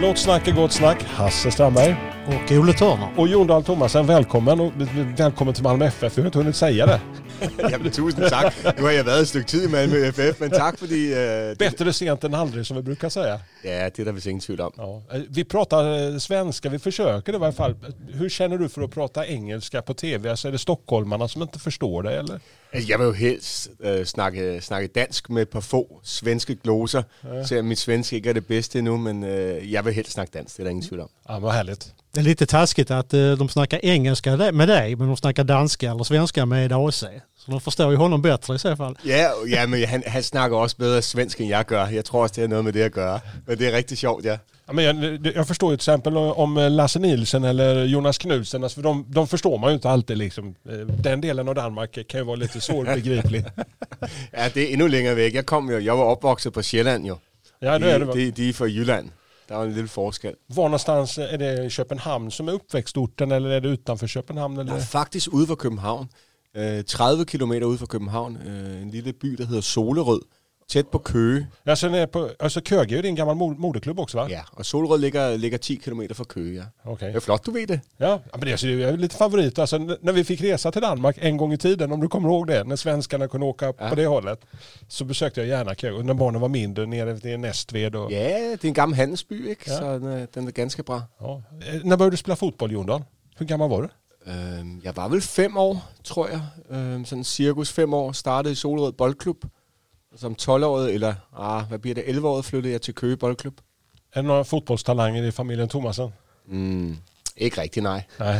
Låt snack är gott snack. Hasse Strandberg. Och Ole Törner. Och Jon Dahl Tomasen, välkommen. Och välkommen till Malmö FF. Jag har inte hunnit säga det. Jamen, tusind tak. Nu har jeg været et stykke tid i Malmö FF, men tak fordi... Bättre sent än aldrig, som vi brukar säga. Ja, det är der vist ingen tvivl om. Ja. Vi pratar svenska, vi försöker det i varje fall. Hur känner du för att prata engelska på tv? Alltså är det stockholmarna som inte förstår det, eller? Jeg vil jo helst snakke dansk med et par få svenske gloser, så mit svensk ikke er det bedste endnu, men jeg vil helst snakke dansk, det er der ingen tvivl om. Ja, vad härligt. Det är lite taskigt att de snackar engelska med dig, men de snackar danska eller svenska med AC. Så de förstår ju honom bättre i så fall. Ja, men han snakker også bedre svensk, end jeg gør. Jeg tror også, det har noget med det at gøre. Men det er rigtig sjovt, ja. Ja, men jag förstår ju till exempel om Lasse Nielsen eller Jonas Knudsen, alltså för de förstår man ju inte alltid liksom. Den delen av Danmark kan ju vara lite svårbegriplig. Ja, det er endnu længere væk. Jeg var opvokset på Sjælland jo. Ja, det är det. De er fra Jylland. Der er en lille forskel. Var någonstans, är det Köpenhamn som är uppväxtorten eller är det utanför Köpenhamn? Eller? Jeg er faktisk ude for København. 30 kilometer ude for København. En lille by, der hedder Solerød. Tæt på Køge. Ja, så Køge är ju din gammal moderklubb också, va? Ja, og Solerød ligger 10 kilometer fra Køge, ja. Okay. Det er flot, du ved det. Ja, men det är lite favorit. Alltså, när vi fick resa till Danmark en gång i tiden, om du kommer ihåg det, när svenskarna kunde åka på det hållet, så besökte jag gärna Køge. När barnen var mindre, nere till Nästved. Och... Ja, det er en gammel handelsby, ikke? Ja. Så den er ganske bra. Ja. När började du spela fotboll, Jon Dahl? Hur gammal var du? Jeg var vel 5 år, tror jeg. Sådan cirkus 5 år. Startede i Solerød Boldklub. Som 12-årig, eller hvad bliver det, 11-årig, flyttede jeg til Køge Boldklub. Er der några fotbollstalanger i familien Thomasen? Ikke rigtigt, nej. Nej.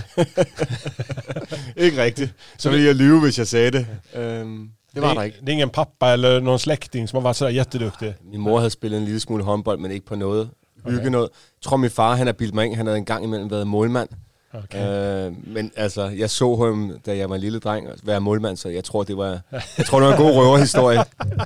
Ikke rigtigt. Så ville jeg lyve, hvis jeg sagde det. Det var der ikke. Det er ingen pappa eller någon släkting som har varit så jätteduktig? Min mor havde spillet en lille smule håndbold, men ikke på noget. Hygge noget. Jeg tror, min far, han har bildt mig ind. Han havde en gang imellem været målmand. Okay. Men altså, jeg så ham, da jeg var en lille dreng, være målmand, så jeg tror, det var en god røverhistorie.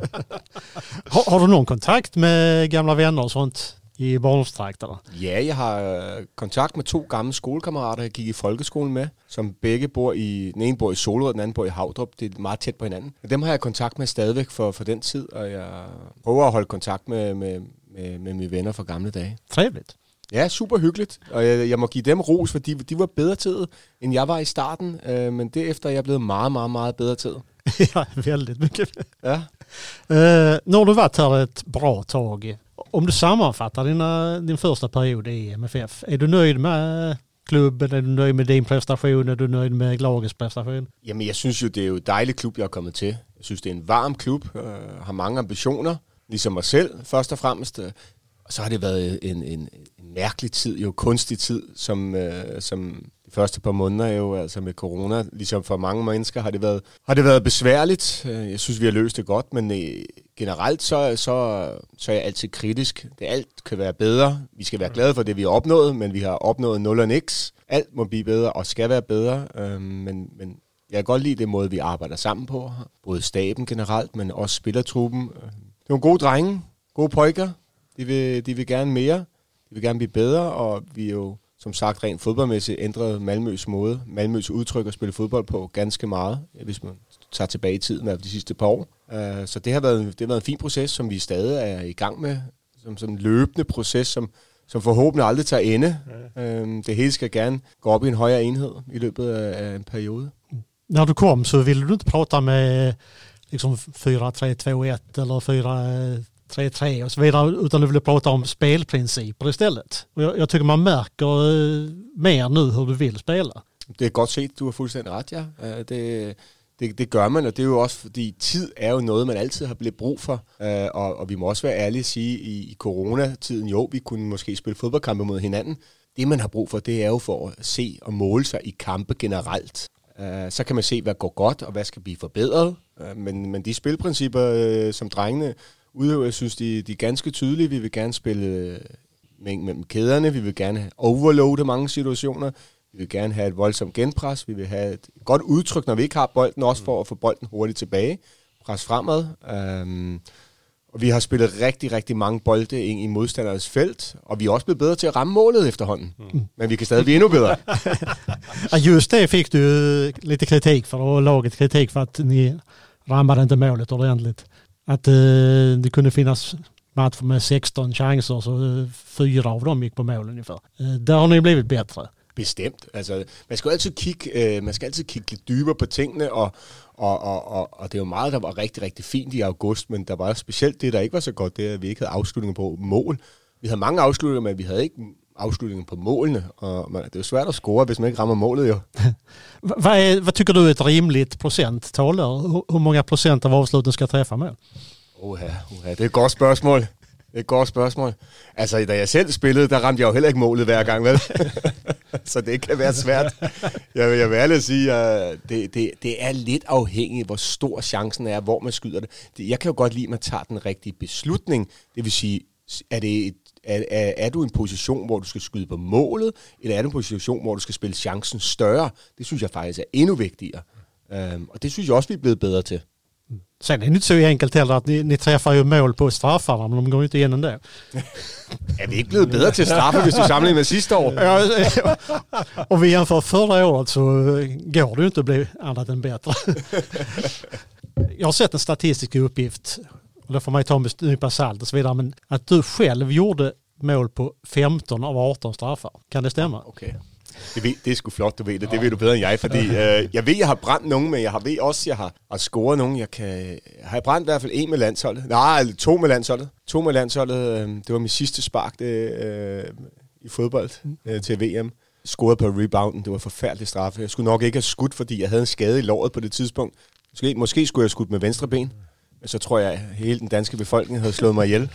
Har du någon kontakt med gamla vänner och sånt i barndomstrakter? Ja, jeg har kontakt med 2 gamle skolekammerater, jeg gik i folkeskolen med, som begge bor i, den ene bor i Solrød, den anden bor i Havdrup. Det er meget tæt på hinanden. Dem har jeg kontakt med stadigvæk for den tid, og jeg prøver at holde kontakt med mine venner fra gamle dage. Trevligt. Ja, super hyggeligt, og jeg må give dem ros, fordi de var bedre til det, end jeg var i starten, men derefter er jeg blevet meget, meget, meget bedre til det. Ja, väldigt mycket. Ja. Nu har du varit här ett bra tag. Om du sammanfattar din första period i MFF, är du nöjd med klubben? Er du nöjd med din prestation? Er du nöjd med lagets prestation? Jamen, jeg synes jo, det er jo et dejligt klub, jeg er kommet til. Jeg synes, det er en varm klub, har mange ambitioner, ligesom mig selv, først og fremmest. Og så har det været en mærkelig tid, jo kunstig tid, som de første par måneder jo, altså med corona, ligesom for mange mennesker, har det været besværligt. Jeg synes, vi har løst det godt, men generelt så er jeg altid kritisk. Alt kan være bedre. Vi skal være glade for det, vi har opnået, men vi har opnået 0 og niks. Alt må blive bedre og skal være bedre, men jeg kan godt lide det måde, vi arbejder sammen på. Både staben generelt, men også spillertruppen. Det er nogle gode drenge, gode pojker. De vil gerne mere, de vil gerne blive bedre, og vi er jo, som sagt, rent fodboldmæssigt ændret Malmøs udtryk at spille fodbold på ganske meget, hvis man tager tilbage i tiden af de sidste par år. Så det har været en fin proces, som vi stadig er i gang med, som en løbende proces, som forhåbentlig aldrig tager ende. Det hele skal gerne gå op i en højere enhed i løbet af en periode. När du kom så ville du inte prata med liksom 4-3-2-1 eller 4-3-3 och så vidare, utan du ville prata om spelprinciper istället. Och jag tycker man märker mer nu hur du vill spela. Det er godt set, du har fuldstændig ret, ja. Det gør man, og det er jo også, fordi tid er jo noget, man altid har blevet brug for. Og vi må også være ærlige at sige, i coronatiden, jo, vi kunne måske spille fodboldkampe mod hinanden. Det, man har brug for, det er jo for at se og måle sig i kampe generelt. Så kan man se, hvad går godt, og hvad skal blive forbedret. Men de spilprincipper, som drengene udøver, jeg synes, de er ganske tydelige. Vi vil gerne spille mellem kæderne, vi vil gerne overloade mange situationer, vi vil gerne have et voldsomt genpres, vi vil have et godt udtryk, når vi ikke har bolden, også for at få bolden hurtigt tilbage, pres fremad. Og vi har spillet rigtig, rigtig mange bolde ind i modstanders felt, og vi er også blevet bedre til at ramme målet efterhånden. Men vi kan stadig blive endnu bedre. Just det fick du lite kritik för, och laget kritik för att ni rammade inte målet ordentligt. Att det kunde finnas matcher med 16 chanser, så 4 av dem gick på mål ungefär. Där har ni blivit bättre. Bestemt. Altså, man skal altid kigge lidt dybere på tingene, og det er jo meget, der var rigtig, rigtig fint i august, men der var specielt det, der ikke var så godt, det er, at vi ikke havde afslutninger på mål. Vi havde mange afslutninger, men vi havde ikke afslutninger på målene, og det er jo svært at score, hvis man ikke rammer målet jo. Vad tycker du är ett rimligt procenttal? Hur många procent av avsluten ska träffa mål? Det er et godt spørgsmål. Altså, da jeg selv spillede, der ramte jeg jo heller ikke målet hver gang, vel? Så det kan være svært. Jeg vil ærligt sige, at det er lidt afhængigt, hvor stor chancen er, hvor man skyder det. Jeg kan jo godt lide, at man tager den rigtige beslutning. Det vil sige, er du i en position, hvor du skal skyde på målet, eller er du i en position, hvor du skal spille chancen større? Det synes jeg faktisk er endnu vigtigere. Og det synes jeg også, vi er blevet bedre til. Sen är det inte så enkelt heller att ni träffar ju mål på straffarna, men de går ju inte igenom det. Er vi ikke blevet bedre til straffe, hvis du sammenligner med sidste år? Om vi jämför förra året så går det ju inte att bli annat än bättre. Jag har sett en statistisk uppgift, och det får man ju ta med nypa salt og så vidare, men att du själv gjorde mål på 15 av 18 straffar. Kan det stämma? Okay. Det er sgu flot, du ved det. Det ved du bedre end jeg, fordi jeg ved, jeg har brændt nogen, men jeg ved også, jeg har scoret nogen. Jeg har brændt i hvert fald 1 med landsholdet. Nej, 2 med landsholdet. 2 med landsholdet. Det var min sidste spark i fodbold til VM. Scoret på rebounden. Det var forfærdelig straffe. Jeg skulle nok ikke have skudt, fordi jeg havde en skade i låret på det tidspunkt. Måske skulle jeg have skudt med venstre ben. Men så tror jeg, at hele den danske befolkning havde slået mig ihjel.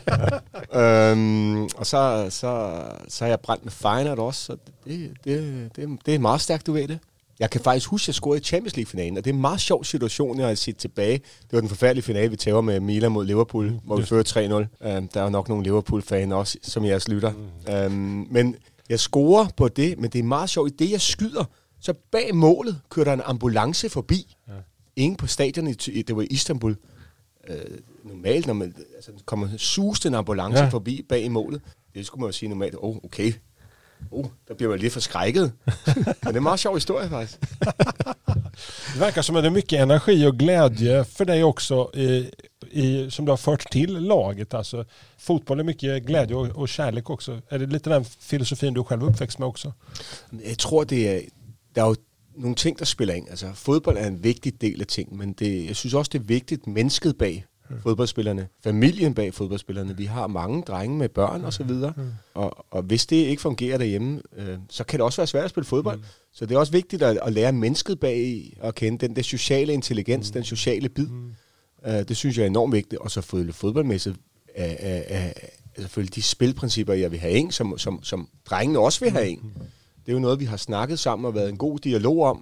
Og så har jeg brændt med Feyenoord også, så det er meget stærkt, du ved det. Jeg kan faktisk huske, at jeg scorede i Champions League-finalen, og det er en meget sjov situation, jeg har set tilbage. Det var den forfærdelige finale, vi tager med Milan mod Liverpool, hvor vi fører 3-0. Der er jo nok nogle Liverpool-fan også, som jeres lytter. Men jeg scorer på det, men det er meget sjovt. I det, jeg skyder, så bag målet kører der en ambulance forbi. Ingen på stadion, det var i Istanbul. Normalt, når man kommer susende en ambulance forbi bag i målet, det skulle man jo sige normalt, okay, der bliver man lidt forskrækket. Men det er en meget sjov historie faktisk. Det verkar som att det är mycket energi och glädje för dig också som du har fört till laget. Alltså, fotboll är mycket glädje och kärlek också. Är det lite den filosofin du själv uppväxt med också? Jeg tror, der er jo nogle ting, der spiller ind. Altså, fodbold er en vigtig del af ting, men jeg synes også, det er vigtigt, mennesket bag fodboldspillerne, familien bag fodboldspillerne. Vi har mange drenge med børn og så videre, og hvis det ikke fungerer derhjemme, så kan det også være svært at spille fodbold. Så det er også vigtigt at lære mennesket bag at kende den der sociale intelligens, den sociale bid. Det synes jeg er enormt vigtigt, og så fodboldmæssigt selvfølgelig de spilprincipper, jeg vil have ind, som drengene også vil have ind. Det er jo noget, vi har snakket sammen og været en god dialog om,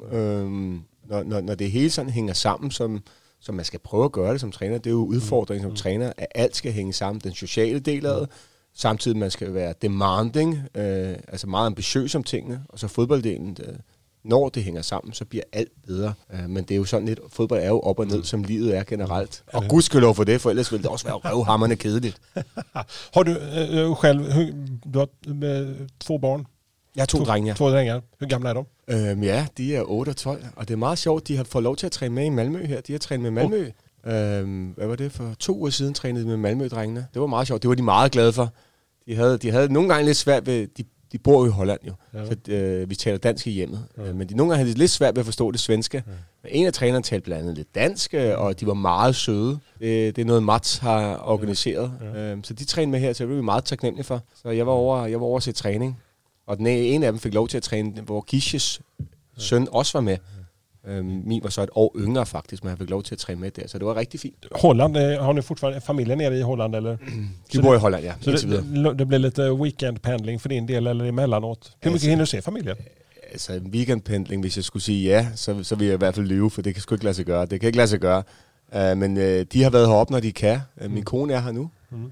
når det hele sådan hænger sammen, som man skal prøve at gøre det som træner. Det er jo udfordringen som træner, at alt skal hænge sammen. Den sociale del af det, samtidig man skal være demanding, altså meget ambitiøs om tingene, og så fodbolddelen, når det hænger sammen, så bliver alt bedre. Men det er jo sådan lidt, fodbold er jo op og ned, som livet er generelt. Og gudskelov for det, for ellers ville det også være røvhamrende kedeligt. Har du själv, du har 2 barn? Jeg har 2 drenge. 2 drenge. Hvor gamle er de? Ja, de er 8 og 12, og det er meget sjovt. De har fået lov til at træne med i Malmø her. De har trænet med Malmø. Hvad var det? For 2 uger siden trænede de med Malmø-drengene. Det var meget sjovt. Det var de meget glade for. De havde nogle gange lidt svært ved... De bor jo i Holland jo, så vi taler dansk i hjemmet. Men nogle gange havde de lidt svært ved at forstå det svenske. Men en af trænerne talte blandt andet lidt dansk, og de var meget søde. Det er noget Mats har organiseret. Så de trænede med her, så det var vi meget taknemmelige for. Så jeg var over at se træning. Og en af dem fik lov til at træne, hvor Kishes søn også var med. Min var så et år yngre faktisk, men han fik lov til at træne med der, så det var rigtig fint. Holland, har ni fortfarande familien nere i Holland eller? De bor i Holland, ja. Så det blir lite weekendpendling för din del eller emellanåt. Hur mycket hinner du se familien? Altså en weekendpendling, hvis jeg skulle sige ja, så vil jeg i hvert fald lyve, for det kan sgu ikke lade sig gøre. Det kan ikke lade sig gøre. Men de har været heroppe, når de kan. Min kone er her nu.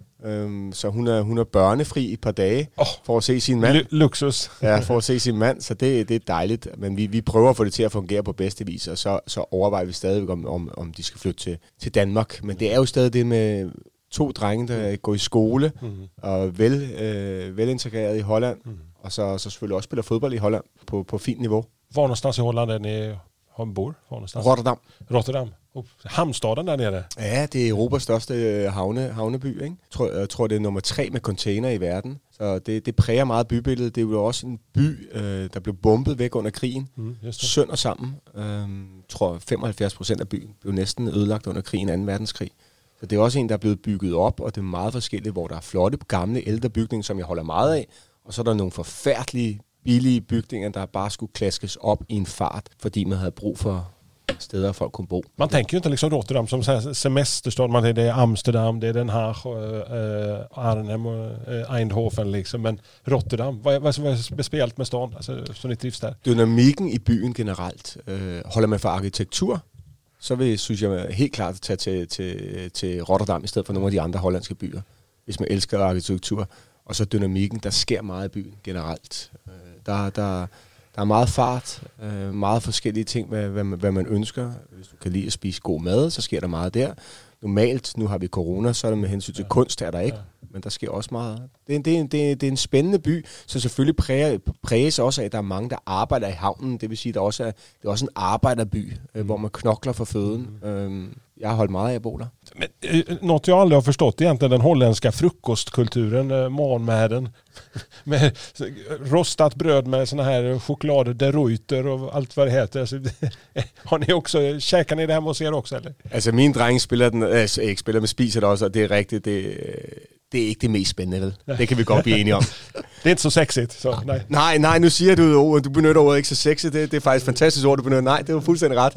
Så hun er børnefri et par dage for at se sin mand. Luksus. Ja, for at se sin mand, så det er dejligt. Men vi prøver at få det til at fungere på bedste vis, og så overvejer vi stadig om de skal flytte til Danmark. Men det er jo stadig det med 2 drenge, der går i skole og velintegreret i Holland, og så selvfølgelig også spiller fodbold i Holland på fint niveau. Var någonstans i Holland han bor någonstans? Rotterdam. Och hamnstaden där nere. Ja, det er Europas største havneby, ikke? Jeg tror, det er nummer 3 med container i verden. Så det præger meget bybilledet. Det er jo også en by, der blev bombet væk under krigen. Sønder sammen. Tror 75% af byen blev næsten ødelagt under krigen, 2. verdenskrig. Så det er også en, der er blevet bygget op, og det er meget forskelligt, hvor der er flotte, gamle, ældre bygninger, som jeg holder meget af. Og så er der nogle forfærdelige, billige bygninger, der bare skulle klaskes op i en fart, fordi man havde brug for steder, folk kunne bo. Man tänker ju inte liksom Rotterdam som semesterstad. Det är Amsterdam, det är Den Haag, Arnhem och Eindhoven liksom. Men Rotterdam, vad är speciellt med stan alltså, som ni trivs där? Dynamikken i byen generelt. Holder man for arkitektur, så synes jeg helt klart at tage til Rotterdam i stedet for nogle af de andre hollandske byer, hvis man elsker arkitektur. Og så dynamikken, der sker meget i byen generelt. Der er meget fart, meget forskellige ting, hvad man ønsker. Hvis du kan lide at spise god mad, så sker der meget der. Normalt, nu har vi corona, så er det med hensyn til kunst, er der ikke. Men der sker også meget. Det er en spændende by, så selvfølgelig præges også af, at der er mange, der arbejder i havnen. Det vil sige, at det er også en arbejderby, hvor man knokler for føden. Jeg har holdt meget af at bo der. Men något jag aldrig har förstått egentligen den holländska frukostkulturen, morgonmäden med rostat bröd med såna här choklad de Ruyter och allt vad det heter. Alltså, har ni också, käkar ni det hemma hos er också eller? Altså min dreng spiller den, ikke spiller, men spiser det også, og det er rigtigt, det er ikke det mest spændende, vel? Nej. Det kan vi godt blive enige om. Det er ikke så sexigt, så nej. Nej, nu siger du benytter ordet ikke så sexigt, det er faktisk et fantastisk ord, du benytter. Nej, det var fuldstændig ret.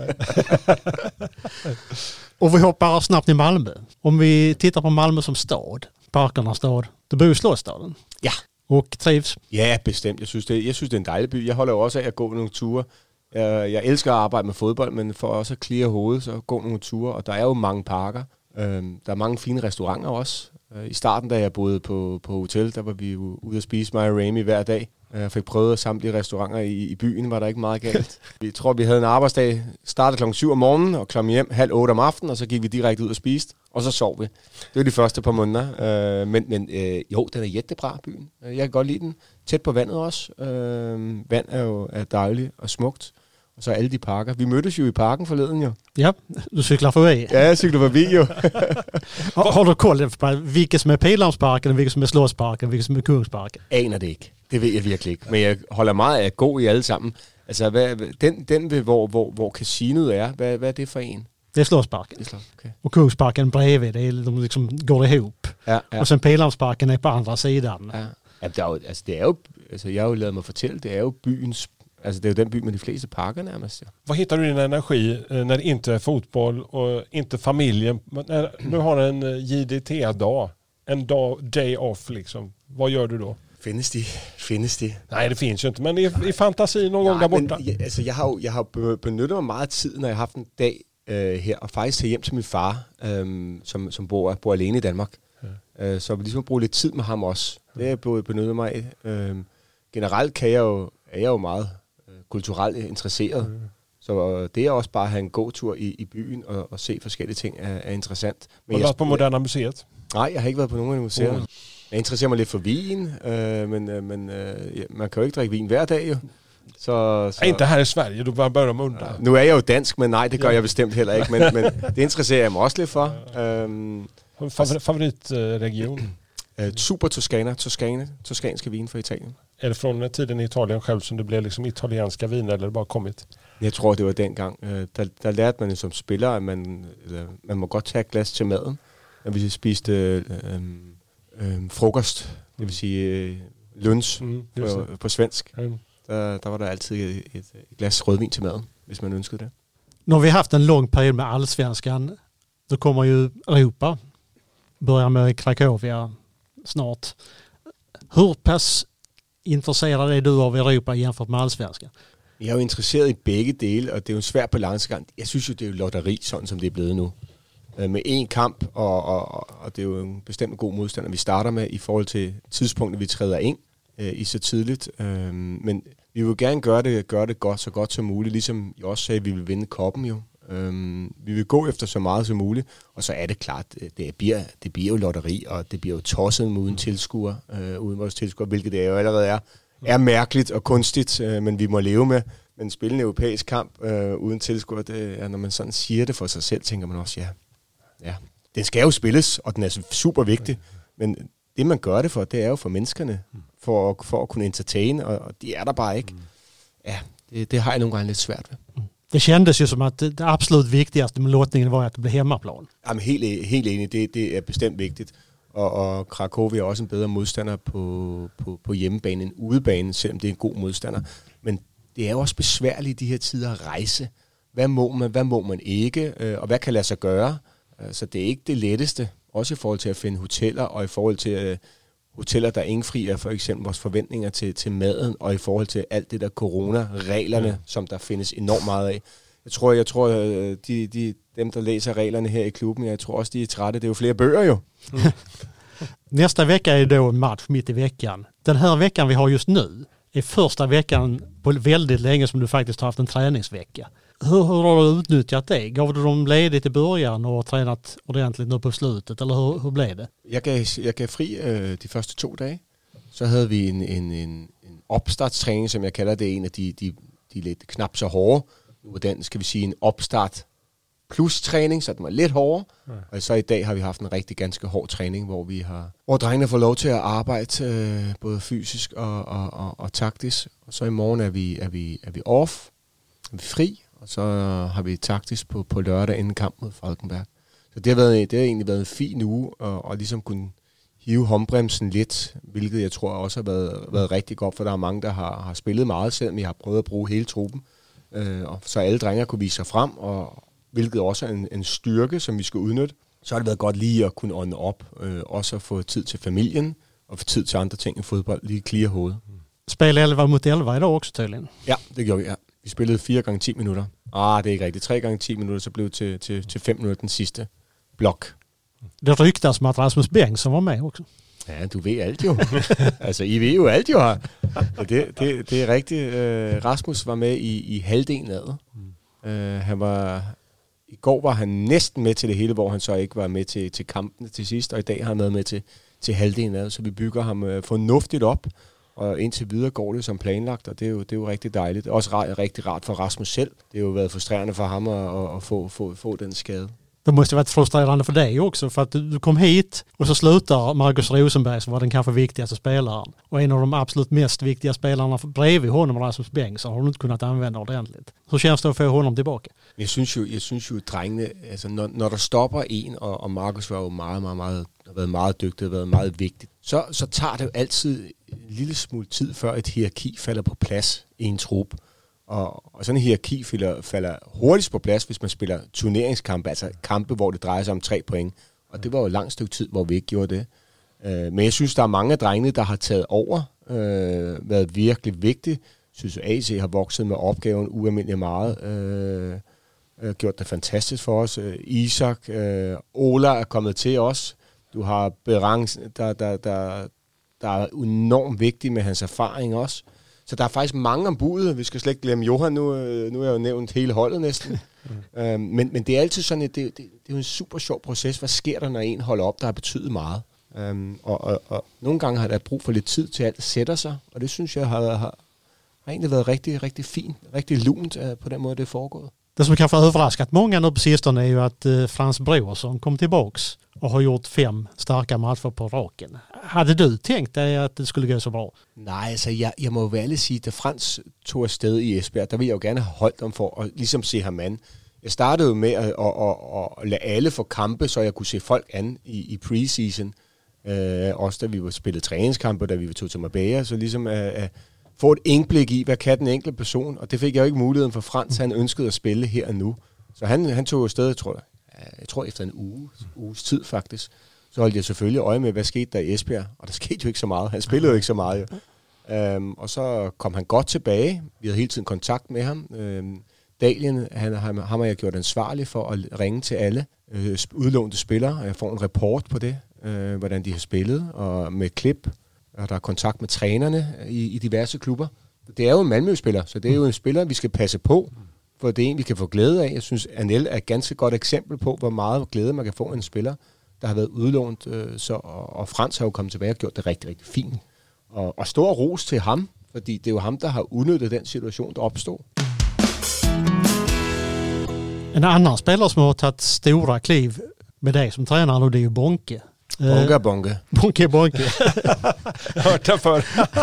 Och vi hoppar snabbt i Malmö. Om vi tittar på Malmö som stad, parkernas stad, du bor i Slottsstaden. Ja. Och trivs? Ja, bestemt. Jeg synes, det er en dejlig by. Jeg holder jo også af at gå nogle ture. Jeg elsker at arbejde med fodbold, men for også at clear hovedet, så gå nogle ture. Og der er jo mange parker. Der er mange fine restauranter også. I starten, da jeg boede på hotel, der var vi jo ude at spise mig og Rami hver dag. Jeg fik prøvet samtlige restauranter i byen, var der ikke meget galt. Vi tror, vi havde en arbejdsdag, startede klokken 7 om morgenen og kom hjem 7:30 om aftenen, og så gik vi direkte ud og spiste, og så sov vi. Det var de første par måneder. Men jo, den er jättebra, byen. Jeg kan godt lide den. Tæt på vandet også. Vand er jo dejligt og smukt. Og så alle de parker. Vi mødtes jo i parken forleden jo. Ja, du cyklar forbi. Ja, jeg cyklar forbi jo. Har du koll på vilka som är Pildammsparken, vilka som är Slottsparken, vilka som är Kungsparken? Aner det ikke. Det ved jeg virkelig ikke. Men jeg holder meget af at gå i alle sammen. Altså, den ved, hvor casinoet er, hvad er det for en? Det är Slottsparken. Okay. Och Kungsparken bredvid, de liksom går ihop. Ja. Och sen Pildammsparken är på andra sidan. Ja. Jeg har jo lavet mig fortælle, det er jo byens. Altså, det är ju den by med de flesta parker närmast. Ja. Vad hittar du din energi när det inte är fotboll och inte familjen? Nu har en JDT-dag, en day off liksom. Vad gör du då? Findes de? Nej, det finns ju inte, men i fantasin någon gång där borta. Men, altså, jeg har benyttet mig meget tid, når jeg har haft en dag her, og faktisk tage hjem til min far, som bor alene i Danmark. Ja. Så ligesom bruge lidt tid med ham også. Det er jeg benyttet mig af. Generelt er jeg jo meget kulturelt interesseret. Så det er også bare at have en god tur i byen og se forskellige ting er interessant. Men har du været på Moderna Museet? Nej, jeg har ikke været på nogen af museerne. Jeg interesserer mig lidt for vin, men man kan jo ikke drikke vin hver dag jo. Så inte här i Sverige, du bara börjar med undra. Nu er jeg jo dansk, men nej, det gør jeg bestemt heller ikke. Men det interesserer jeg mig også lidt for. Favoritregion? Super toskanske vin fra Italien. Är det från tiden i Italien själv som det blev liksom italienska viner eller bare kommit? Jeg tror, det var dengang. Der lærte man som spiller, at man må godt tage et glas til maden. Når vi spiste frokost, det vil sige lunch på svensk. Der var der altid et glas rødvin til maden, hvis man ønskede det. Når vi har haft en lång period med allsvenskan, så kommer ju Europa. Börjar med Cracovia snart. Hur pass intresserad är du av Europa jämfört med allsvenskan? Jeg er jo interesseret i begge dele, og det er jo en svær balancegang. Jeg synes jo, det er jo lotteri, sådan som det er blevet nu. Med én kamp, og det er jo en bestemt god modstander, vi starter med i forhold til tidspunktet, vi træder ind i så tidligt. Men vi vil gerne gøre det godt, så godt som muligt, ligesom I også sagde, at vi vil vinde koppen jo. Vi vil gå efter så meget som muligt, og så er det klart, det bliver jo lotteri, og det bliver jo tosset uden tilskuer, uden vores tilskuer, hvilket det jo allerede er mærkeligt og kunstigt, men vi må leve med Men spille en europæisk kamp uden tilskuer, når man sådan siger det for sig selv, tænker man også, ja, den skal jo spilles, og den er super vigtig. Men det, man gør det for, det er jo for menneskerne, for at kunne entertaine, og de er der bare ikke. Ja, det har jeg nogle gange lidt svært ved. Det kändes ju som att det absolut viktigaste med låtningen var att det blev hemmaplan. Jamen, helt enig, det er bestemt vigtigt. Og Cracovia er også en bedre modstander på hjemmebane end udebane, selvom det er en god modstander. Men det er jo også besværligt i de her tider at rejse. Hvad må man ikke, og hvad kan lade sig gøre? Så det er ikke det letteste, også i forhold til at finde hoteller, og i forhold til hoteller, der indfrier for eksempel vores forventninger til maden, og i forhold til alt det der corona-reglerne, som der findes enormt meget af. Jeg tror dem, der læser reglerne her i klubben, jeg tror også, de er trætte. Det er jo flere bøger jo. Nästa vecka är då en match mitt i veckan. Den här veckan vi har just nu är första veckan på väldigt länge som du faktiskt har haft en träningsvecka. Hur har du utnyttjat det? Gav du dem ledigt i början och tränat ordentligt nu på slutet? Eller hur blev det? Jeg gav fri de første 2 dage. Så havde vi en opstartstræning, som jeg kalder det, en af de lidt knap så hårde. Nu var den, skal vi sige, en opstart plus træning, så den var lidt hårdere. Ja. Og så i dag har vi haft en rigtig ganske hård træning, hvor drengene får lov til at arbejde både fysisk og taktisk. Og så i morgen er vi off, er vi fri, og så har vi taktisk på lørdag inden kamp mod Falkenberg. Så det har egentlig været en fin uge, og ligesom kunne hive håndbremsen lidt, hvilket jeg tror også har været rigtig godt, for der er mange, der har spillet meget, selvom jeg har prøvet at bruge hele truppen. Og så alle drenge kunne vise sig frem, og hvilket også er en styrke, som vi skal udnytte. Så har det været godt lige at kunne ånde op, også at få tid til familien, og få tid til andre ting i fodbold, lige clear hovedet. Spil 11 mot 11 i dag også, tydligen. Ja, det gjorde vi, ja. Vi spillede 4 gange 10 minutter. Det er ikke rigtigt. 3 gange 10 minutter, så blev det til 5 minutter den sidste blok. Det ryktas som att Rasmus Bengtsson var med också. Ja, du ved alt jo. Altså, I ved jo alt jo her. Det er rigtigt. Rasmus var med i halvdelen af det. I går var han næsten med til det hele, hvor han så ikke var med til kampene til sidst, og i dag har han været med til halvdelen af det, så vi bygger ham fornuftigt op, og indtil videre går det som planlagt, og det er jo rigtig dejligt. Det er også rigtig rart for Rasmus selv. Det har jo været frustrerende for ham at få den skade. Det måste ha varit frustrerande för dig också, för att du kom hit och så slutar Marcus Rosenberg som var den kanske viktigaste spelaren. Och en av de absolut mest viktiga spelarna bredvid honom, Rasmus Bengtsson, har du inte kunnat använda ordentligt. Hur känns det att få honom tillbaka? Jeg synes jo drengene, altså når der stopper en, og Marcus var jo har været meget dygtig, har været meget vigtigt, så tager det jo altid en lille smule tid, før et hierarki falder på plads i en trup. Og sådan en hierarki falder hurtigst på plads, hvis man spiller turneringskampe, altså kampe, hvor det drejer sig om 3 point. Og det var jo et langt stykke tid, hvor vi ikke gjorde det. Men jeg synes, der er mange af drengene, der har taget over, været virkelig vigtigt. Jeg synes, AC har vokset med opgaven ualmindeligt meget. Gjort det fantastisk for os. Isak, Ola er kommet til os. Du har Berang, der er enormt vigtig med hans erfaring også. Så der er faktisk mange om budet. Vi skal slet ikke glemme Johan. Nu er jeg jo nævnt hele holdet næsten. Men det er altid sådan, at det er jo en super sjov proces. Hvad sker der, når en holder op, der har betydet meget? Og nogle gange har der brug for lidt tid til, at alt sætter sig. Og det synes jeg har egentlig været rigtig, rigtig fint. Rigtig lunt på den måde, det er foregået. Det som kanske har överraskat många nu på sistone är ju att Frans Brorsson kom tillbaks och har gjort 5 starka matcher på raken. Hade du tänkt dig att det skulle gå så bra? Nej, altså jeg må jo ærligt sige, da Frans tog afsted i Esbjerg, der ville jeg jo gerne have holdt ham for at ligesom se ham an. Jeg startede jo med at lade alle få kampe, så jeg kunne se folk an i preseason. Også da vi var spillet træningskampe, da vi tog til Marbella, så ligesom få et indblik i, hvad kan den enkelte person, og det fik jeg jo ikke muligheden for Frans. Han ønskede at spille her og nu. Så han tog afsted, jeg tror efter en uges tid faktisk. Så holdt jeg selvfølgelig øje med, hvad skete der i Esbjerg, og der skete jo ikke så meget. Han spillede jo ikke så meget. Og så kom han godt tilbage. Vi havde hele tiden kontakt med ham. Dalien, ham har jeg gjort ansvarlig for at ringe til alle udlånte spillere, og jeg får en rapport på det, hvordan de har spillet, og med klip, og der er kontakt med trænerne i diverse klubber. Det er jo en Malmø-spiller, så det er jo en spiller, vi skal passe på, for det er en, vi kan få glæde af. Jeg synes, Anel er et ganske godt eksempel på, hvor meget glæde man kan få en spiller, der har været udlånt, og Frans har jo kommet tilbage og gjort det rigtig, rigtig fint. Og stor ros til ham, fordi det er jo ham, der har udnyttet den situation, der opstod. En annan spelare som har tagit stora kliv med dig som tränare och det är ju Bonke. Bonke. Bonke. Hört det för.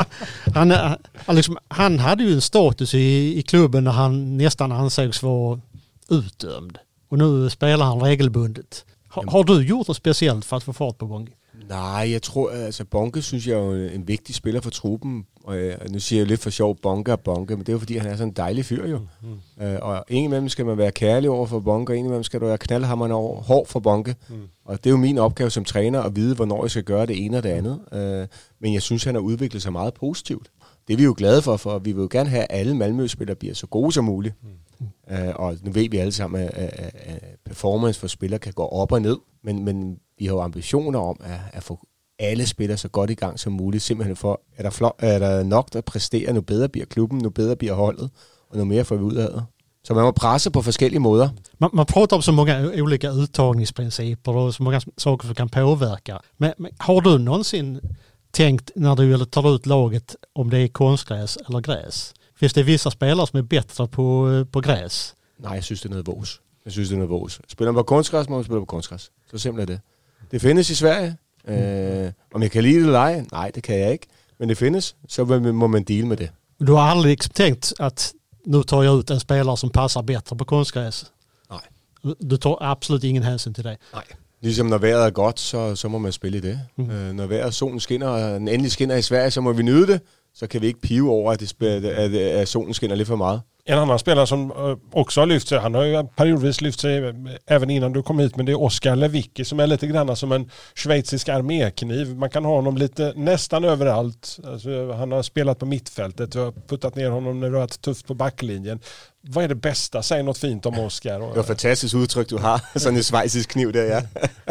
Han hade ju en status i klubben när han nästan ansågs vara utdömd. Och nu spelar han regelbundet. Har du gjort något speciellt för att få fart på Bonke? Nej, jeg tror, altså Bonke synes jeg er jo en vigtig spiller for truppen. Og nu siger jeg jo lidt for sjov Bonke, men det er jo fordi, han er sådan en dejlig fyr jo. Og indimellem skal man være kærlig over for Bonke, og indimellem skal du være knaldhamrende over hård for Bonke. Og det er jo min opgave som træner at vide, hvornår jeg skal gøre det ene og det andet. Men jeg synes, han har udviklet sig meget positivt. Det er vi jo glade for vi vil jo gerne have, at alle Malmø-spillere bliver så gode som muligt. Og nu ved vi alle sammen, at performance for spillere kan gå op og ned, men vi har jo ambitioner om at få alle spillere så godt i gang som muligt, simpelthen for, er der nok, der præsterer, nu bedre bliver klubben, nu bedre bliver holdet, og nu mere får vi ud af det. Så man må presse på forskellige måder. Man pratar om så många olika uttagningsprinciper och så många saker som kan påverka. Men har du någonsin tänkt när du tar ut laget om det är konstgräs eller gräs? Finns det vissa spelare som är bättre på gräs? Nej, jeg synes, det er noget vås. Spiller man på kunstgræs, må man spille på kunstgræs. Så simpelt er det. Det findes i Sverige. Om jeg kan lide det eller ej? Nej, det kan jeg ikke. Men det findes, så må man deal med det. Du har aldrig tänkt att nu tar jag ut en spelare som passar bättre på konstgräs? Nej. Du tar absolut ingen hänsyn till det? Nej. Ligesom når vejret er godt, så må man spille i det. Når vejret solen skinner, og den endelig skinner i Sverige, så må vi nyde det. Så kan vi ikke pive over, at solen skinner lidt for meget. En annan spelare som också har lyft sig, han har ju periodvis lyft sig även innan du kom hit, men det är Oskar Lewicki som är lite grann som en schweizisk armékniv. Man kan ha honom lite nästan överallt. Alltså, han har spelat på mittfältet, du har puttat ner honom när du har varit tufft på backlinjen. Vad är det bästa? Säg något fint om Oskar. Det var et fantastisk udtryk, du har. Sådan en schweizisk kniv der, ja.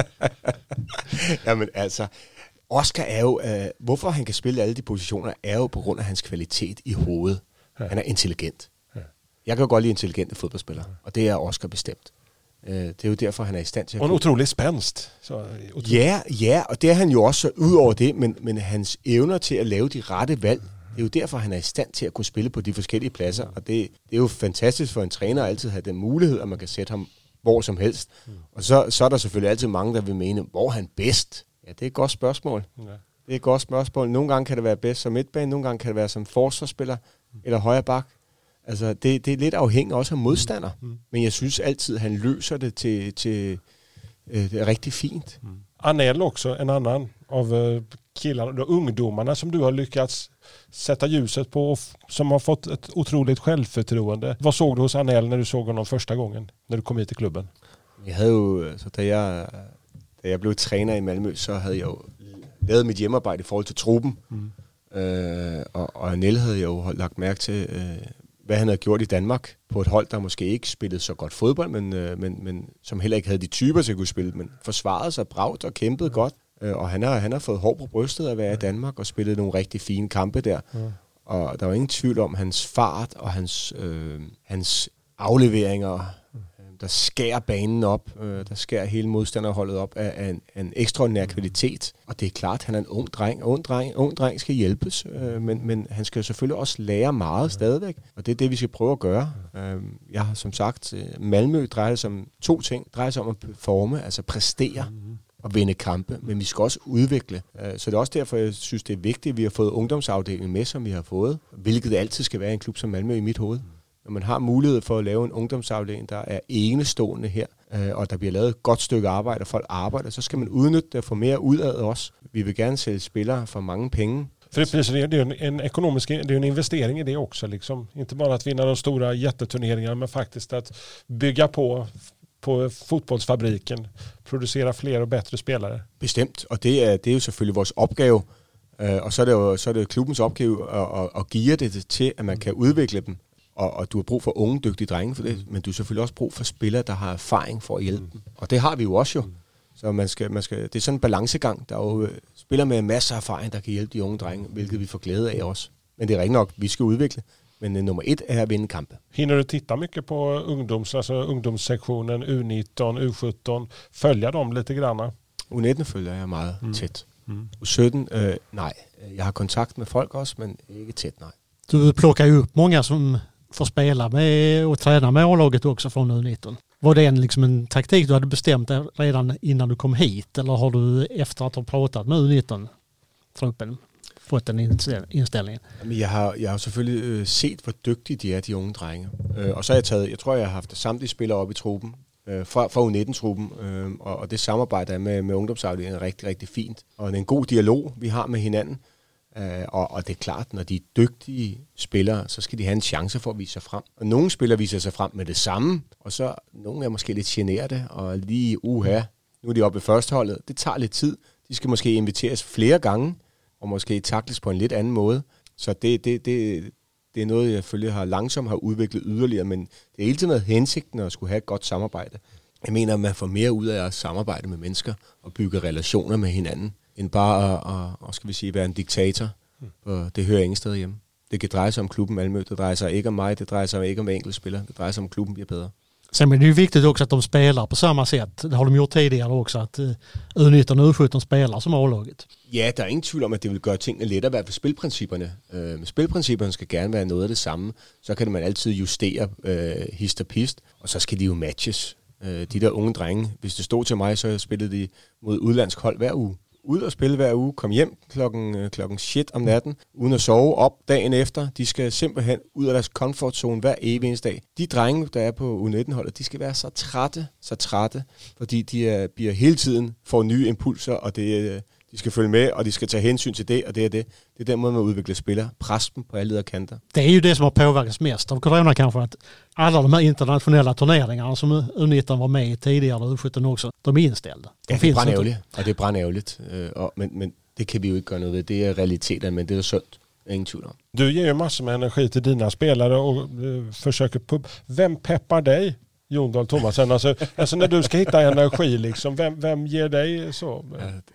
Jamen altså, Oskar er jo, hvorfor han kan spille alle de positioner, er jo på grund af hans kvalitet i hovedet. Han er intelligent. Jeg kan jo godt lide intelligente fodboldspillere, og det er Oskar bestemt. Det er jo derfor, han er i stand til at... Og en utrolig spænst. Ja, og det er han jo også ud over det, men hans evner til at lave de rette valg, det er jo derfor, han er i stand til at kunne spille på de forskellige pladser, og det er jo fantastisk for en træner at altid have den mulighed, at man kan sætte ham hvor som helst. Og så er der selvfølgelig altid mange, der vil mene, hvor er han bedst? Ja, det er et godt spørgsmål. Ja. Det er et godt spørgsmål. Nogle gange kan det være bedst som midtbane, nogle gange kan det være som forsvarsspiller eller højre bak. Altså, det er lidt afhængigt også af modstander, men jeg synes altid, han løser det til rigtig fint. Anel också, en annan av killarna, ungdomarna som du har lyckats sätta ljuset på och som har fått ett otroligt självförtroende. Vad såg du hos Anel när du såg honom första gången, när du kom hit till klubben? Jeg havde jo, så da jeg blev træner i Malmø, så havde jeg jo lavet mit hjemmearbejde i forhold til truppen, og Anel havde jeg jo lagt mærke til, hvad han havde gjort i Danmark på et hold, der måske ikke spillede så godt fodbold, men som heller ikke havde de typer til at kunne spille, men forsvarede sig bravt og kæmpede godt. Og han har fået hår på brystet at være i Danmark og spillet nogle rigtig fine kampe der. Og der var ingen tvivl om hans fart og hans afleveringer, der skærer banen op, der skærer hele modstanderholdet op af en ekstraordinær kvalitet. Og det er klart, han er en ung dreng. Ung dreng skal hjælpes, men han skal jo selvfølgelig også lære meget stadigvæk. Og det er det, vi skal prøve at gøre. Jeg har som sagt, Malmø drejer sig om to ting. Drejer sig om at performe, altså præstere og vinde kampe, men vi skal også udvikle. Så det er også derfor, jeg synes, det er vigtigt, at vi har fået ungdomsafdelingen med, som vi har fået, hvilket altid skal være i en klub som Malmø i mit hoved. Når man har mulighed for at lave en ungdomsafdeling, der er enestående her, og der bliver lavet et godt stykke arbejde, og folk arbejder, så skal man udnytte det og få mere ud af det også. Vi vil gerne sælge spillere for mange penge. För det är en ekonomisk, det är en investering i det också liksom. Inte bara att vinna de stora jätteturneringarna, men faktiskt att bygga på fotbollsfabriken, producera fler og bättre spillere. Bestemt, og det er jo selvfølgelig vores opgave, og så er det jo klubbens opgave at give det til, at man kan udvikle dem. Og du har brug for unge, dygtige drenge for det, men du har selvfølgelig også brug for spillere, der har erfaring for at hjælpe dem. Og det har vi jo også jo. Så man skal, det er sådan en balancegang. Der er jo spillere med masser af erfaring, der kan hjælpe de unge drenge, hvilket vi får glæde af også. Men det er rigtigt nok, vi skal udvikle. Men nummer 1 er at vinde kampe. Hinner du titta mycket på ungdomssektionen, U19, U17? Följa dem lite grann? U19 følger jeg meget tæt. U17, nej. Jeg har kontakt med folk også, men ikke tæt, nej. Du plockar ju upp många som får spela med och träna med A-laget också från U19. Var det en taktik du hade bestämt redan innan du kom hit, eller har du efter att ha pratat med U19-truppen fået den indstilling? Jeg har selvfølgelig set, hvor dygtige de er, de unge drenge. Og så har jeg tror, jeg har haft samtlige spillere op i truppen, fra U19-truppen, og det samarbejde med ungdomsafdelingen er rigtig, rigtig fint. Og det er en god dialog, vi har med hinanden. Og det er klart, når de er dygtige spillere, så skal de have en chance for at vise sig frem. Og nogle spillere viser sig frem med det samme, og så nogle er måske lidt generede, og lige nu er de oppe i førsteholdet. Det tager lidt tid. De skal måske inviteres flere gange, og måske takles på en lidt anden måde. Så det er noget, jeg selvfølgelig langsomt har udviklet yderligere, men det er hele tiden med hensigten at skulle have et godt samarbejde. Jeg mener, at man får mere ud af at samarbejde med mennesker og bygge relationer med hinanden, end bare at skal vi sige, være en diktator. Og det hører ingen sted hjemme. Det kan dreje sig om klubben Malmö, det drejer sig ikke om mig, det drejer sig ikke om enkelte spillere, det drejer sig om klubben bliver bedre. Sen är det ju viktigt också att de spelar på samma sätt. Det har de gjort tidigare också, att U19 och U17 spelar som A-laget. Ja, der er ingen tvivl om, at det vil gøre tingene lettere, i hvert fald spilprincipperne. Spilprincipperne skal gerne være noget af det samme. Så kan man altid justere hist og pist, og så skal de jo matches. De der unge drenge, hvis det stod til mig, så spillede de mod udlandsk hold hver uge. Ud og spille hver uge, kom hjem klokken shit om natten, uden at sove op dagen efter. De skal simpelthen ud af deres comfort zone hver evig eneste dag. De drenge, der er på U19-holdet, de skal være så trætte, fordi de bliver hele tiden får nye impulser, og de skal følge med, og de skal tage hensyn til det, og det er det. Det er den måde, man udvikler spillere. Pres dem på alle kanter. Det är ju det som har påverkats mest av corona kanske, att alla de här internationella turneringarna som U19 var med i tidigare, och U17 också, de är inställda. Ja, det er brandærgerligt, og det er brandærgerligt. Men det kan vi jo ikke gøre noget ved. Det er realiteten, men det er sundt. Ingen tvivl om. Du ger ju massor med energi till dina spelare och försöker Vem peppar dig, Jon Dahl Tomasson? Alltså när du ska hitta energi, liksom, vem ger dig så?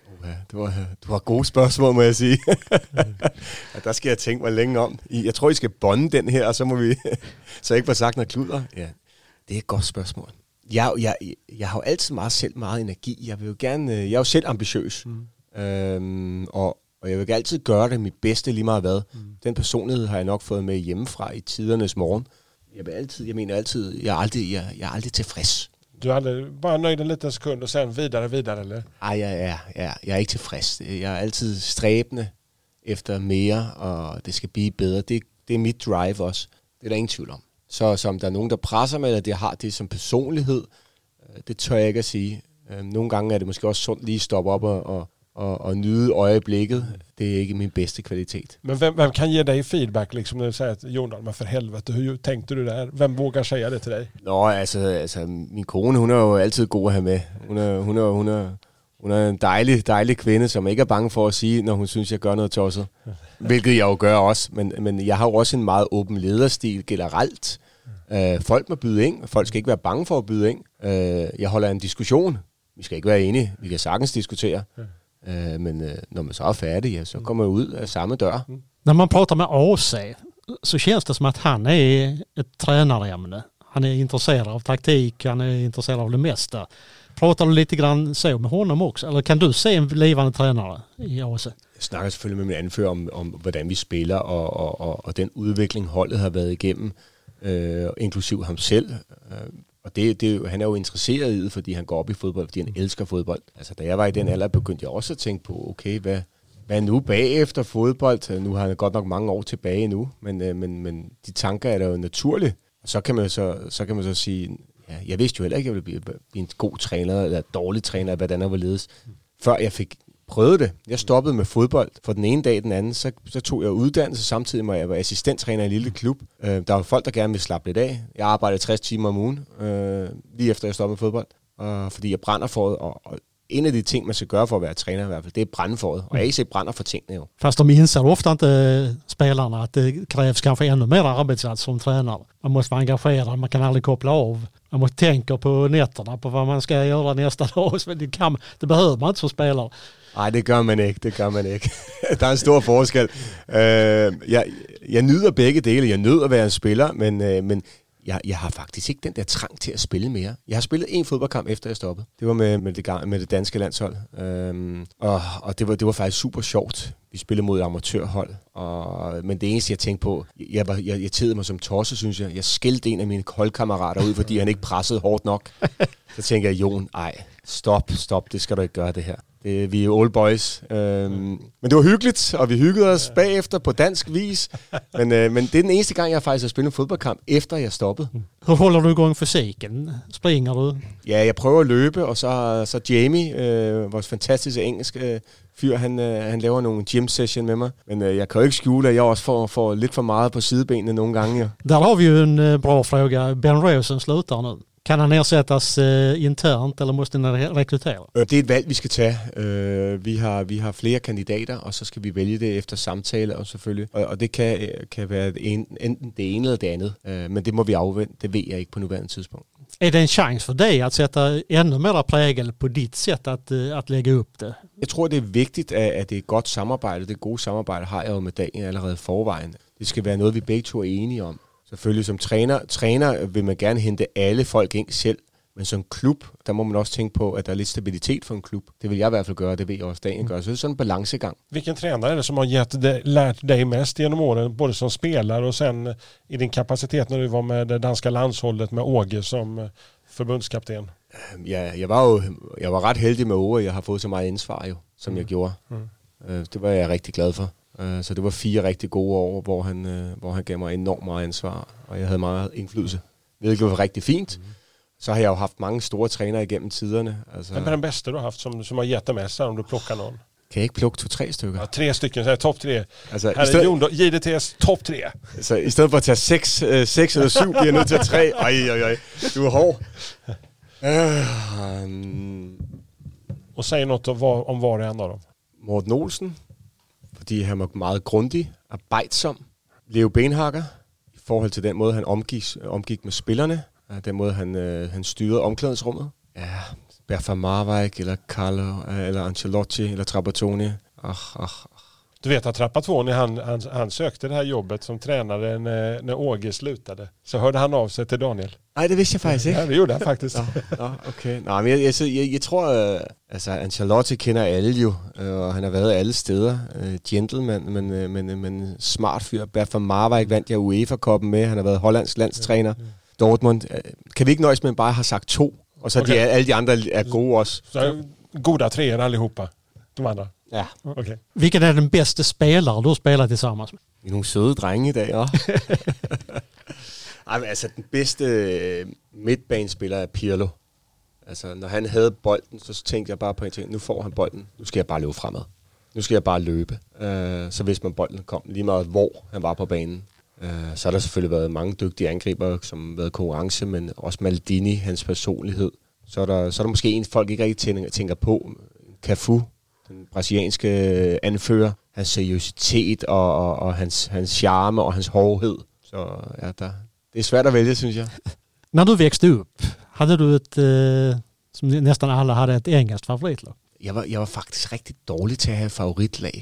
Du har gode spørgsmål, må jeg sige. Der skal jeg tænke mig længe om. Jeg tror, I skal bonde den her, og så må vi så ikke få sagt noget kluder. Ja, det er et godt spørgsmål. Jeg har jo altid meget energi. Jeg er jo selv ambitiøs. Og jeg vil altid gøre det mit bedste lige meget hvad. Den personlighed har jeg nok fået med hjemmefra i tidernes morgen. Jeg er aldrig tilfreds. Du hade bara nöjd en liten sekund och sen vidare, eller? Nej, jeg er ikke tilfreds. Jeg er altid stræbende efter mere, og det skal blive bedre. Det er mit drive også. Det er der ingen tvivl om. Så som der er nogen, der presser mig, eller det har det som personlighed, det tør jeg ikke at sige. Nogle gange er det måske også sundt lige at stoppe op og nyde øjeblikket. Det er ikke min bedste kvalitet. Men vem kan ge dig feedback, liksom, när du säger att Jon Dahl, men för helvete, hur tänkte du där? Vem vågar säga det till dig? Nå, altså min kone, hun er jo altid god at have med. Hun er en dejlig kvinde, som ikke er bange for at sige, når hun synes, jeg gør noget tosset. Hvilket jeg jo gør også. Men jeg har jo også en meget åben lederstil generelt. Folk må byde ind. Folk skal ikke være bange for at byde ind. Jeg holder en diskussion. Vi skal ikke være enige. Vi kan sagtens diskutere. Men når man så er færdig, ja, så kommer man ud af samme dør. När man pratar med AC så känns det som att han är ett tränarämne. Han är intresserad av taktik, han är intresserad av det mesta. Pratar du lite grann så med honom också? Eller kan du se en levande tränare i AC? Jeg snakker selvfølgelig med min anfører om hvordan vi spiller, og den udvikling, holdet har været igennem, inklusiv ham selv. Og han er jo interesseret i det, fordi han går op i fodbold, fordi han elsker fodbold. Altså, da jeg var i den alder, begyndte jeg også at tænke på, okay, hvad nu bagefter fodbold? Nu har han godt nok mange år tilbage nu, men de tanker er da jo naturlige. Og så kan man så sige, ja, jeg vidste jo heller ikke, at jeg ville blive en god træner, eller dårlig træner, hvordan jeg var ledes, før jeg fik prøvet det. Jeg stoppede med fodbold fra den ene dag den anden, så tog jeg uddannelse samtidig med, at jeg var assistenttræner i en lille klub. Der var folk, der gerne ville slappe lidt af. Jeg arbejdede 60 timer om ugen, lige efter jeg stoppede med fodbold, fordi jeg brænder for det, og en af de ting, man skal gøre for at være træner i hvert fall, det er brænde for det. Och AC bränder för tingene jo. Fast de inser ofta inte, spelarna, att det krävs kanske ännu mer arbetsinsats som tränare. Man måste vara engagerad, man kan aldrig koppla av. Man måste tänka på nätterna, på vad man ska göra nästa dag. Det behöver man inte som spelare. Nej, det gør man ikke. Der er en stor forskel. Jeg nyder begge dele. Jeg nød at være en spiller, men jeg har faktisk ikke den der trang til at spille mere. Jeg har spillet en fodboldkamp, efter jeg stoppede. Det var med det danske landshold. Og det var faktisk super sjovt. Vi spillede mod amatørhold, men det eneste, jeg tænkte på, jeg tedede mig som tosse, synes jeg. Jeg skældte en af mine holdkammerater ud, fordi han ikke pressede hårdt nok. Så tænker jeg, Jon, stop, det skal du ikke gøre det her. Vi er old boys. Men det var hyggeligt, og vi hyggede os bagefter på dansk vis. Men det er den eneste gang, jeg faktisk har spillet en fodboldkamp, efter jeg stoppede. Hur håller du igång fysiken? Springer du? Ja, jeg prøver at løbe, og så Jamie, vores fantastiske engelske fyr, han laver nogle gym session med mig. Men jeg kan jo ikke skjule, at jeg også får lidt for meget på sidebenene nogle gange. Ja. Der har vi ju en bra fråga. Ben Rosen slutar nu. Kan han ersättas internt, eller måste ni rekrytera? Det er et valg, vi skal tage. Vi har flere kandidater, og så skal vi vælge det efter samtale, og selvfølgelig. Og det kan være enten det ene eller det andet. Men det må vi afvente. Det ved jeg ikke på nuværende tidspunkt. Är det en chans för dig att sätta ännu mer prägel på ditt sätt att lägga upp det? Jeg tror, det er vigtigt, at det er et godt samarbejde. Det gode samarbejde har jeg jo med Daniel allerede forvejen. Det skal være noget, vi begge to er enige om. Selvfølgelig som træner vil man gerne hente alle folk ind selv, men som klub, der må man også tænke på, at der er lidt stabilitet for en klub. Det vil jeg i hvert fald gøre, det ved jeg også Daniel gør. Så det er sådan en balancegang. Vilken tränare är det som har lärt dig mest genom åren, både som spelare och sen i din kapacitet när du var med det danska landshållet med Åge som förbundskapten? Ja, jeg var ret heldig med Åge, jeg har fået så meget ansvar jo, som jeg gjorde. Det var jeg rigtig glad for. Så det var 4 rigtig gode år, hvor han gav mig enormt meget ansvar, og jeg havde meget indflydelse. Det var rigtig fint. Så har jeg jo haft mange store trænere igennem tiderne. Altså, Hvem er den bedste, du har haft, som har gett dig mest, om du plockar någon? Kan jeg ikke plukke 2-3 stykker? Ja, 3 stycken, så er top 3. Altså, her er Jon, JDT's top 3. Så i stedet for at tage 6 eller 7, bliver jeg nødt til at 3. Ej, du er hård. Og säg något om var det ender dem. Morten Olsen, fordi han var meget grundig, arbejdsom. Leo Benhakker, i forhold til den måde, han omgik med spillerne. Den måde, han styrede omklædningsrummet. Ja, Berfa Marwijk, eller Carlo, eller Ancelotti, eller Trapattoni. Du vet att Trapattoni, han sökte det här jobbet som tränare när Åge slutade. Så hörde han av sig till Daniel. Nej, det vidste jeg faktisk ikke. Ja, det gjorde han faktisk. Okay. Nej, men jeg tror, altså Ancelotti kender alle jo, og han har været alle steder. Gentleman, men smart fyr. Berfa Marwijk vandt jeg UEFA-koppen med. Han har været Hollands landstræner. Dortmund. Kan vi ikke nøjes med, at bare har sagt 2? Og så okay. Alle de andre er gode også. Så goda 3 allihopa, de andra? Ja. Okay. Vilken är den bästa spelare du spelar tillsammans med? Vi er nogle søde drenge i dag, ja. Ej, men altså, den bedste midtbanespiller er Pirlo. Altså, når han havde bolden, så tænkte jeg bare på en ting. Nu får han bolden. Nu skal jeg bare løbe fremad. Nu skal jeg bare løbe. Så hvis man bolden kom lige meget, hvor han var på banen. Så har der selvfølgelig været mange dygtige angriber, som har været konkurrence, men også Maldini, hans personlighed. Så er der måske en, folk ikke rigtig tænker på. Cafu, den brasilianske anfører. Hans seriøsitet og hans charme og hans hårdhed. Så ja, det er svært at vælge, synes jeg. När du växte upp, hade du ett, som nästan alla hade, ett engelskt favoritlag? Jeg var faktisk rigtig dårlig til at have favoritlag.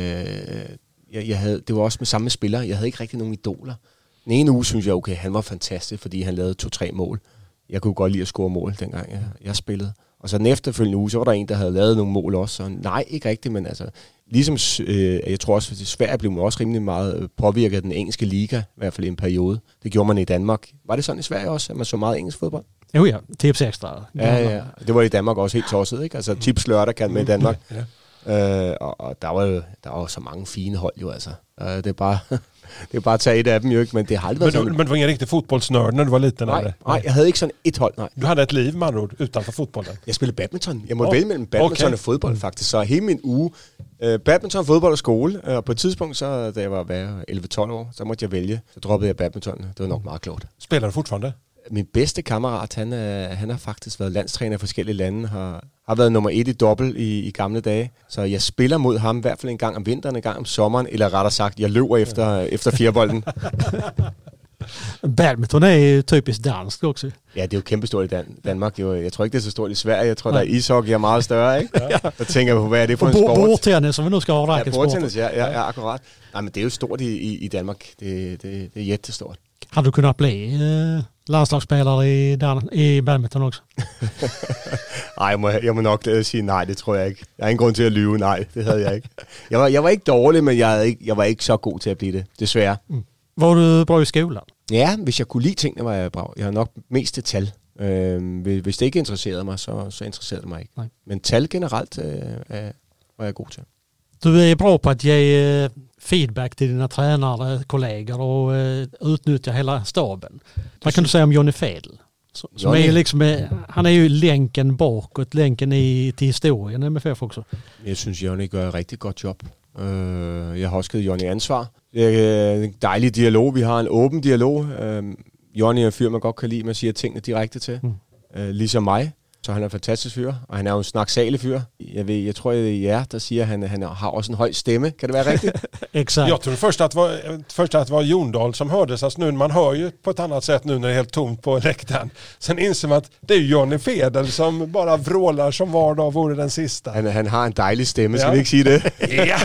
Det var også med samme spillere. Jeg havde ikke rigtig nogen idoler. Den ene uge synes jeg, okay, han var fantastisk, fordi han lavede 2-3 mål. Jeg kunne godt lide at score mål, dengang jeg spillede. Og så den efterfølgende uge, så var der en, der havde lavet nogle mål også. Så nej, ikke rigtigt, men altså, ligesom jeg tror også, at i Sverige blev man også rimelig meget påvirket af den engelske liga, i hvert fald i en periode. Det gjorde man i Danmark. Var det sådan i Sverige også, at man så meget engelsk fodbold? Jo ja, Tips Extra. Ja. Det var i Danmark også helt tosset, ikke? Altså Tips lørdag kan med i Danmark. Og der var så mange fine hold jo, altså. Det er bare at tage et af dem jo ikke, men det har aldrig været sådan. Men du var ingen rigtig fodboldsnørd, når du var liten? Nej, jeg havde ikke sådan et hold, nej. Du havde et liv, med andre ord, utanfor fodbolden? Jeg spillede badminton. Jeg måtte vælge mellem badminton og fodbold, faktisk. Så hele min uge, badminton, fodbold og skole. Og på et tidspunkt, så, da jeg var 11-12 år, så måtte jeg vælge. Så droppede jeg badminton. Det var nok meget klogt. Spiller du fortfarande? Min bedste kammerat, han har faktisk været landstræner i forskellige lande, har været nummer 1 i dobbelt i gamle dage. Så jeg spiller mod ham i hvert fald en gang om vinteren, en gang om sommeren, eller rettere sagt, jeg løber efter fjerbolden. Badminton är ju typiskt danskt också. Ja, det er jo kæmpestort i Danmark. Jeg tror ikke, det er så stort i Sverige. Jeg tror, der er ishockey er meget større, ikke? Så tænker jeg på, hvad er det for en sport? Bordtennis, som vi nu skal have racketsport. Ja, bordtennis, ja, akkurat. Nej, men det er jo stort i Danmark. Det er jättestort. Har du kunnat bli Landslagsspelare i badminton också. Nej, jeg må nok sige nej, det tror jeg ikke. Jeg har ingen grund til at lyve, nej, det havde jeg ikke. Jeg var ikke dårlig, men jeg var ikke så god til at blive det, desværre. Var du bra i skolan? Ja, hvis jeg kunne lide tingene, var jeg bra. Jeg har nok mest til tal. Hvis det ikke interesserede mig, så interesserede det mig ikke. Nej. Men tal generelt var jeg god til. Du är bra på att ge feedback till dina tränare, kollegor och utnyttja hela staben. Vad kan du säga om Johnny Fedel? Som är liksom, han är ju länken bakåt, länken till historien i MFF också. Jeg synes, Johnny gør et rigtig godt job. Jeg har også givet Johnny ansvar. Det er en dejlig dialog. Vi har en åben dialog. Johnny er en fyr, man godt kan lide. Man siger tingene direkte til. Ligesom mig. Så han er en fantastisk fyr, og han er jo en snaksalig fyr. Jeg tror, det er jer, der siger, at han har også en høj stemme. Kan det være rigtigt? Exakt. Jag tror först att det var Jondal som hördes. Alltså nu, man hör ju på ett annat sätt nu när det är helt tomt på läktaren. Sen inser man att det är Johnny Fedel som bara vrålar som var dag vore den sista. Han har en dejlig stemme, skal vi ikke sige det? Ja.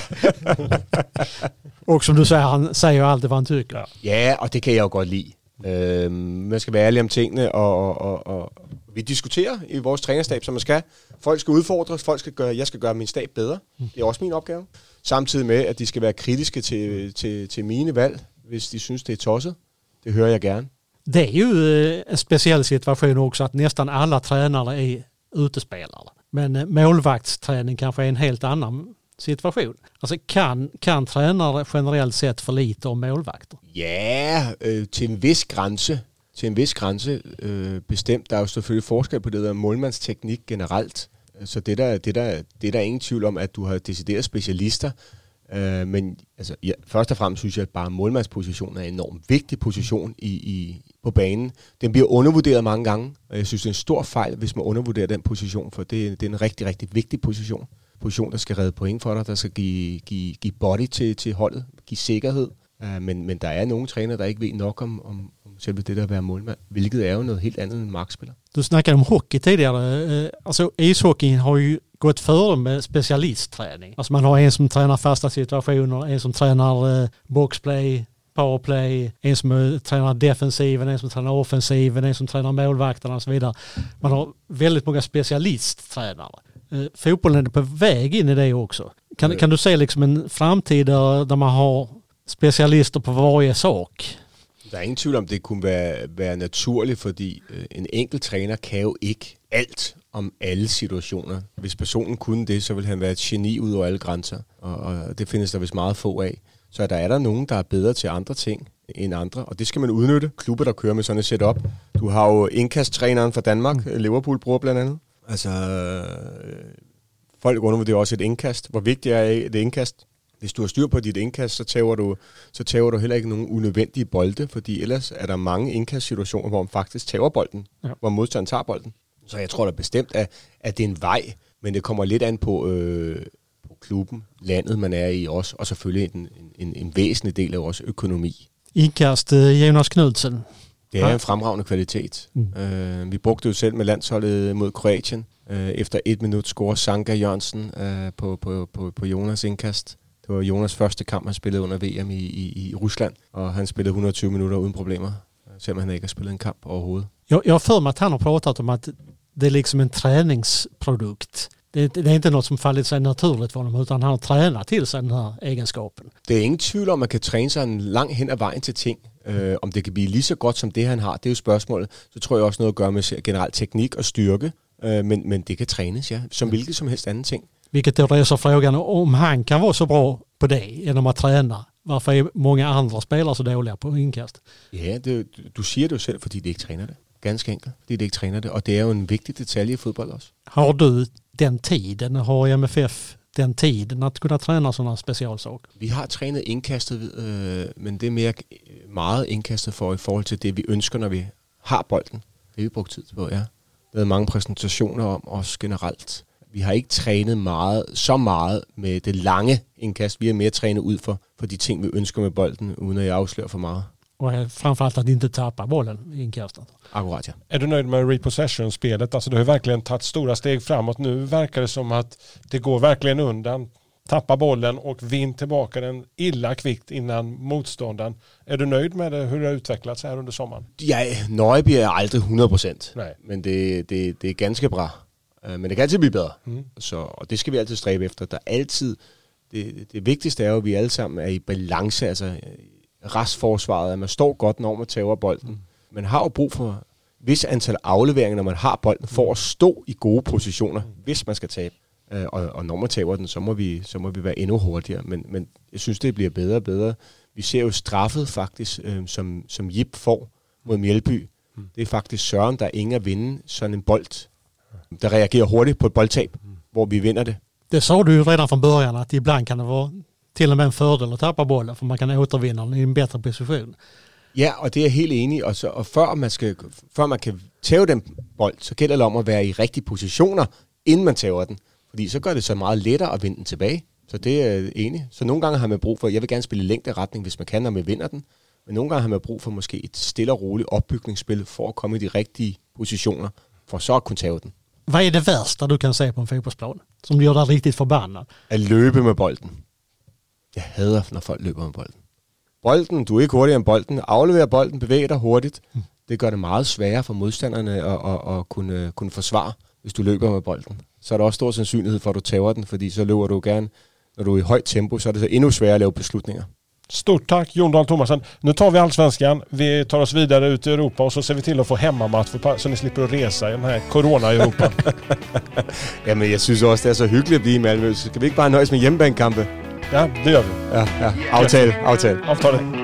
Och som du säger, han säger alltid vad han tycker. Ja, og det kan jeg jo godt lide. Man skal være ærlig om tingene, og vi diskuterer i vores trænerstab, som man skal. Folk skal udfordres, jeg skal gøre min stab bedre. Det er også min opgave. Samtidig med, at de skal være kritiske til mine valg, hvis de synes, det er tosset. Det hører jeg gerne. Det är ju en speciell situation också att nästan alla tränare är utespelare. Men målvaktsträning kanske är en helt annan situation. Alltså kan tränare generellt sett för lite om målvakter? Ja, til en vis grænse. Til en vis grænse bestemt. Der er jo selvfølgelig forskel på det der målmandsteknik generelt. Så det er der ingen tvivl om, at du har decideret specialister. Men altså, ja, først og fremmest synes jeg, at bare målmandspositionen er en enormt vigtig position på banen. Den bliver undervurderet mange gange, og jeg synes, det er en stor fejl, hvis man undervurderer den position, for det er en rigtig, rigtig vigtig position. Position, der skal redde point for dig, der skal give body til holdet, give sikkerhed. Men der er nogle trænere, der ikke ved nok om selve det der at være målmand, hvilket er jo noget helt andet end markspiller. Du snackade om hockey tidigare. Alltså ishockeyn har ju gått före med specialistträning. Alltså man har en som tränar fasta situationer, en som tränar boxplay, powerplay, en som tränar defensiven, en som tränar offensiven, en som tränar målvakterna och så vidare. Man har väldigt många specialisttränare. Fotbollen är på väg in i det också. Kan du se liksom en framtid där man har specialister på varje sak? Der er ingen tvivl om, det kunne være naturligt, fordi en enkelt træner kan jo ikke alt om alle situationer. Hvis personen kunne det, så ville han være et geni ud over alle grænser, og det findes der vist meget få af. Så der er der nogen, der er bedre til andre ting end andre, og det skal man udnytte. Klubber, der kører med sådan et setup. Du har jo indkasttræneren fra Danmark, Liverpool bruger blandt andet. Altså, folk undervurderer også et indkast. Hvor vigtigt er et indkast? Hvis du har styr på dit indkast, så tager du heller ikke nogen unødvendige bolde, fordi ellers er der mange indkastsituationer, hvor man faktisk tager bolden, hvor modstanderen tager bolden. Så jeg tror da bestemt, at det er en vej, men det kommer lidt an på klubben, landet man er i også, og selvfølgelig en væsentlig del af vores økonomi. Indkast Jonas Knudsen. Det er en fremragende kvalitet. Vi brugte jo selv med landsholdet mod Kroatien. Efter 1 minut scorer Sanka Jørgensen på Jonas indkast. Det var Jonas første kamp, han spillede under VM i Rusland, og han spillede 120 minutter uden problemer, selvom han ikke har spillet en kamp overhovedet. Jag har för mig att han har pratat om att det är liksom en träningsprodukt. Det är inte något som fallit sig naturligt för honom, utan han har tränat till sig den här egenskapen. Det er ingen tvivl om, at man kan træne sig en lang hen ad vejen til ting. Om det kan blive lige så godt som det, han har, det er jo spørgsmålet. Så tror jeg også noget at gøre med generelt teknik og styrke, men det kan trænes, ja, som hvilket som helst anden ting. Vilket då reser frågan om han kan vara så bra på det genom att träna. Varför är många andra spelare så dåliga på inkast? Ja, du siger det jo selv, fordi det ikke træner det. Ganske enkelt, fordi det ikke træner det. Og det er jo en vigtig detalje i fodbold også. Har du den tiden, har MFF den tiden att kunna träna sådana specialsaker? Vi har trænet indkastet, men det er mere meget indkastet for i forhold til det, vi ønsker, når vi har bolden. Det har vi brugt tid på, ja. Der er mange præsentationer om os generelt. Vi har ikke trænet så meget med det lange indkast. Vi er mere trænet ud for de ting, vi ønsker med bolden, uden at jeg afslører for meget. Och framförallt att inte tappa bollen i inkastet. Akkurat, ja. Är du nöjd med repossession-spelet? Alltså du har verkligen tagit stora steg framåt. Nu verkar det som att det går verkligen undan tappa bollen och vinn tillbaka den illa kvickt innan motståndaren. Är du nöjd med det, hur det har utvecklats här under sommaren? Ja, Nøjby er aldrig 100%, Nej. men det er ganske bra. Men det kan altid blive bedre, og det skal vi altid stræbe efter. Der er altid, det vigtigste er jo, at vi alle sammen er i balance, altså restforsvaret, at man står godt, når man tager bolden. Man har jo brug for vis antal afleveringer, når man har bolden, for at stå i gode positioner, hvis man skal tabe. Og når man taber den, så må vi være endnu hurtigere. Men jeg synes, det bliver bedre og bedre. Vi ser jo straffet faktisk, som Jip får mod Mjældby. Det er faktisk Søren, der er ingen at vinde sådan en bold, der reagerer hurtigt på et boldtab, hvor vi vinder det. Det sa du ju redan från början att ibland kan det vara till och med en fördel att tappa bollen för man kan återvinna den i en bättre position. Ja, og det er jeg helt enig i. Og før man kan tæve den bold, så gælder det om at være i rigtige positioner, inden man tæver den. Fordi så gør det så meget lettere at vinde den tilbage. Så det er jeg enig. Så nogle gange har man brug for, jeg vil gerne spille i længderetning, hvis man kan, når man vinder den. Men nogle gange har man brug for måske et stille og roligt opbygningsspil, for at komme i de rigtige positioner, for så at kunne tæve den. Vad är det värsta du kan se på en fotbollsplan som gör dig riktigt förbannad? At løbe med bolden. Jeg hader, når folk løber med bolden. Bolden, du er ikke hurtigere end bolden. Aflever bolden, bevæg dig hurtigt. Det gør det meget sværere for modstanderne at kunne forsvare, hvis du løber med bolden. Så er der også stor sandsynlighed for, at du tager den, fordi så løber du gerne, når du er i højt tempo, så er det så endnu sværere at lave beslutninger. Stort tack Jon Dahl Tomasson. Nu tar vi Allsvenskan. Vi tar oss vidare ut i Europa och så ser vi till att få hemmamatch så ni slipper att resa i den här corona i Europa. Jamen, jeg synes også, det er så hyggeligt at blive i Malmø. Så skal vi ikke bare nøjes med hjemmebanekampe? Ja, det gör vi. Ja. Aftale. Avtalet.